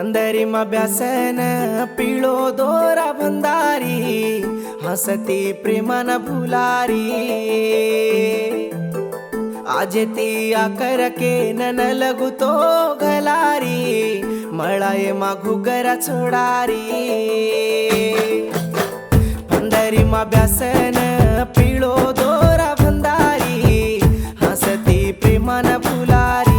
पंढरीमा ब्यासन पिळो दोरा भंडारी हसती प्रेमान भुलारी आज ती आकर के नन लगू तो घलारी मळाये मागू गरा छोडारी पंढरीमा ब्यासन पिळो दोरा भंडारी हसती प्रेमान भुलारी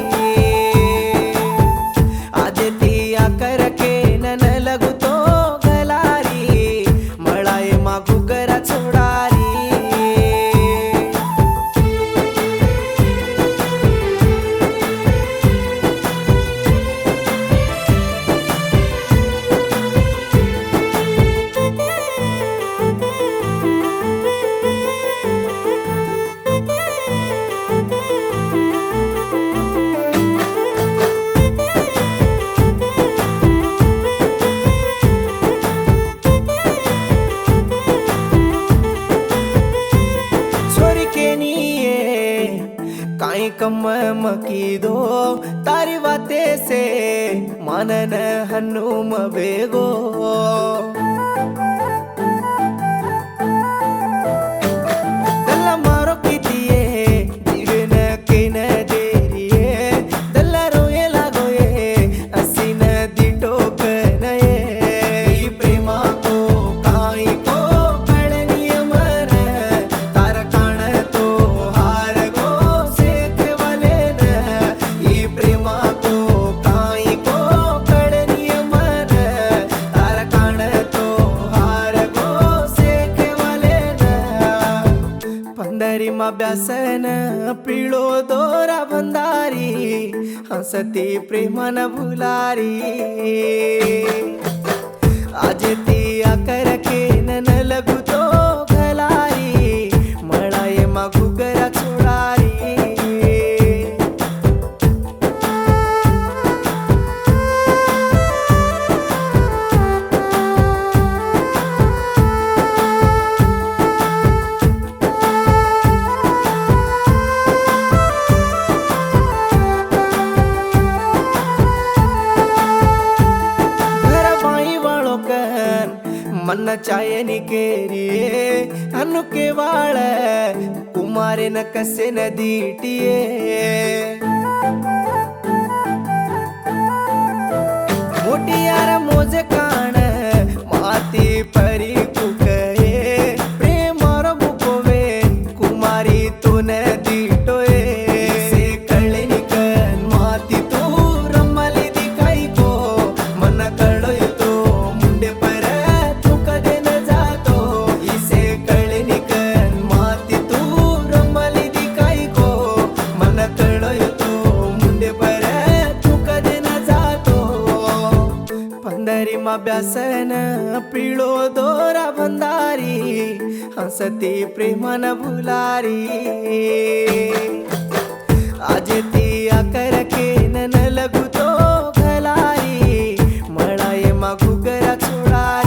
काई कम मकी दो तारी बाते से मानन हनुम बेगो दल्ला मारो कीतिए दिगन किन देरिए दल्ला रोए लागोए असीन दिटो कनये प्रेमा को काई को कळनिय मर तार काण तो हार पंढरीमा ब्यासन पिळो दोरा भंडारी हसती प्रेमान भुलारी आज ती आकर के नन लगू तो घलारी मळाये मागू गरा छोडारी मन चाये निकेरिए अनु के वाळ कुमारे न कसे न दीटिए मोटियार मोजे काण माती परी कुकये प्रेमार बुकोवे कुमारी तू न दीटोए से कळे निकन माती तू रमली दिखाई को मन कळोय तो मुंडे पर पंढरीमा ब्यासन पिळो दोरा भंडारी हसती प्रेमान भुलारी आज ती आकर के नन लगू तो घलारी मळाये मागू गरा छोडारी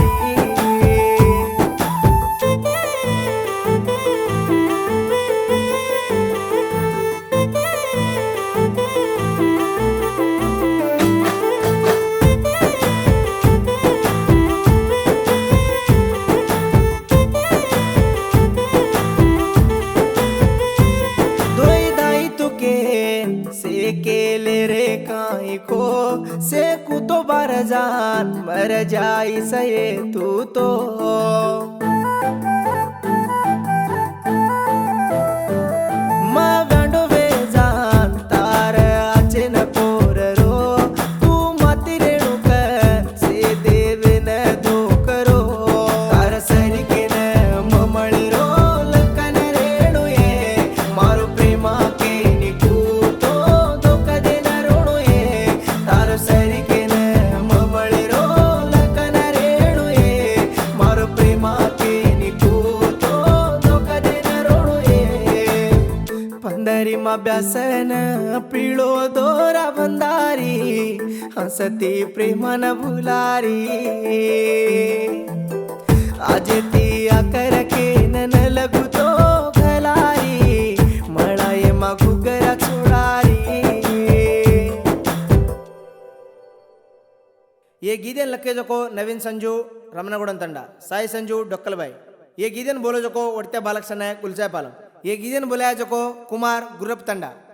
से केले रे काई को से कुतो बार जान मर जाई सये तू तो मा गांडो वे जान तार आचे न पोर रो तू माती रेणु कर से देवे न दो करो तार सरी के न ममळी रो लकन रेणु ये मारो प्रेमा के पंढरीमा ब्यासन पिळो दोरा भंडारी हसती प्रेमान भुलारी आज ती आकर के नन लगू तो घलारी मळाये मागू गरा छोडारी ये गीदेन लक्के जको नवीन संजू रमनागुडन तंडा साई संजू डोक्कलबाई ये गीदेन बोलो जको वडत्या बालक नायक उलचाय पालम ये गीदेन बोलाया जको कुमार गुरप तंडा